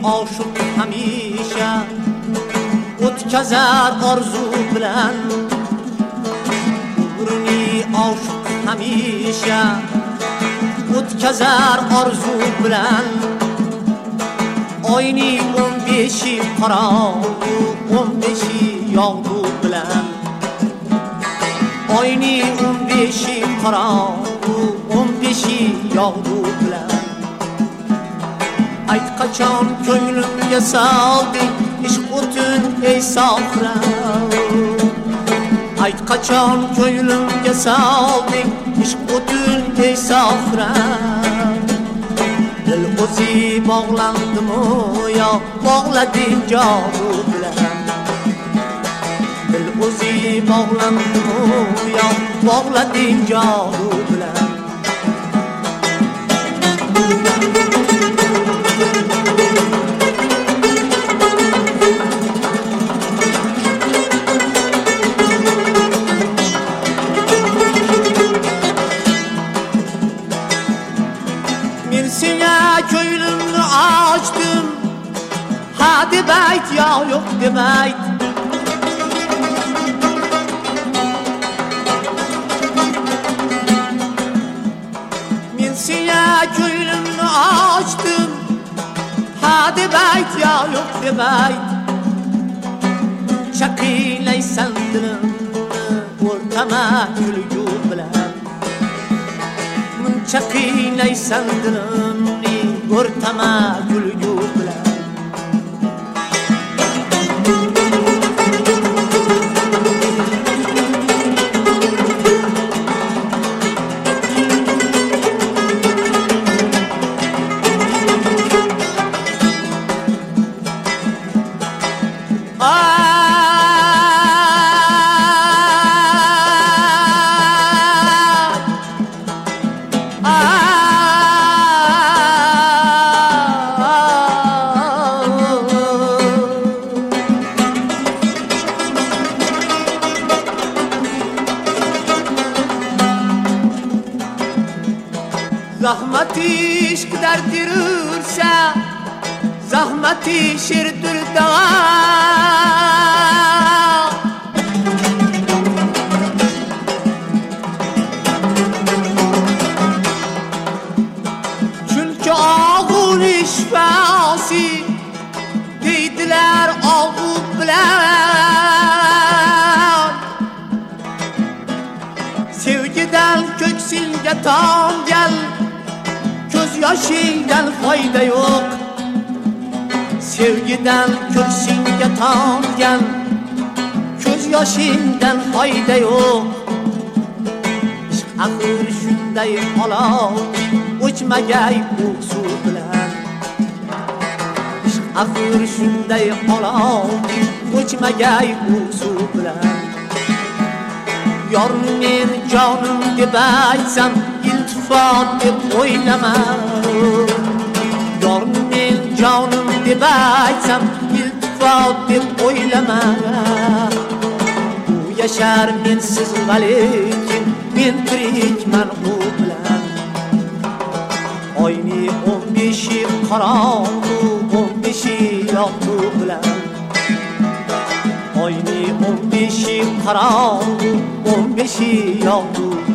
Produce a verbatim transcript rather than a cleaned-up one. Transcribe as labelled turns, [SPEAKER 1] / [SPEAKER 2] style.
[SPEAKER 1] oshiq hamisha o'tkazar orzu bilan umrini oshiq hamisha o'tkazar orzu bilan oyning o'n beshi qorong'u o'n beshi yog'du bilan oyning o'n beshi qorong'u o'n beshi yog'du bilan ayt qachon ko'nglimga solding ishq o'tin ey sofra ayt qachon ko'nglimga solding ishq o'tin ey sofra dil o'zi bog'landimi yo bog'lading jodu bilan dil o'zi bog'landimi yo bog'lading jodu bilan men senga ko'nglimni ochdim ha deb ayt yo yo'q deb ayt men senga ko'nglimni ochdim ha deb ayt yo yo'q deb ayt chaqiylaysan dilimni o'rtama kulgu bilan chaqiylaysan dilimni o'rtama kulgu bilan zahmati ishq dardirursa zahmati sherdir dağa chunki og'ul shifasi deydilar og'u bilan sevgidan ko'ksingga tomgan ko'z yoshingdan foyda yo'q sevgidan ko'ksingga tomgan ko'z yoshingdan foyda yo'q ishq axir shunday olov o'chmagay bu suv bilan ishq axir shunday olov o'chmagay bu suv bilan yorni men jonim deb aytsam iltifot deb o'ylama yorni men jonim deb aytsam iltifot deb o'ylama u yashar mensiz lekin men tirikman u bilan oyni o'n beshi qorong'u o'n beshi yog'du bilan oyni o'n beshi qorong'u o'n beshi yog'du